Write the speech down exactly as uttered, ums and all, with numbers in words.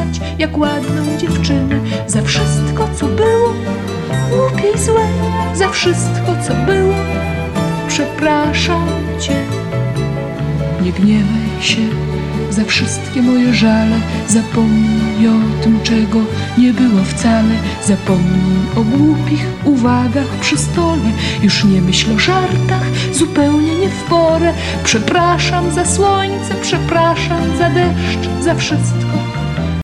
kochać jak ładną dziewczynę. Za wszystko, co było głupie i złe, za wszystko, co było, przepraszam cię. Nie gniewaj się za wszystkie moje żale, zapomnij o tym, czego nie było wcale. Zapomnij o głupich uwagach przy stole, już nie myśl o żartach, zupełnie nie w porę. Przepraszam za słońce, przepraszam za deszcz, za wszystko,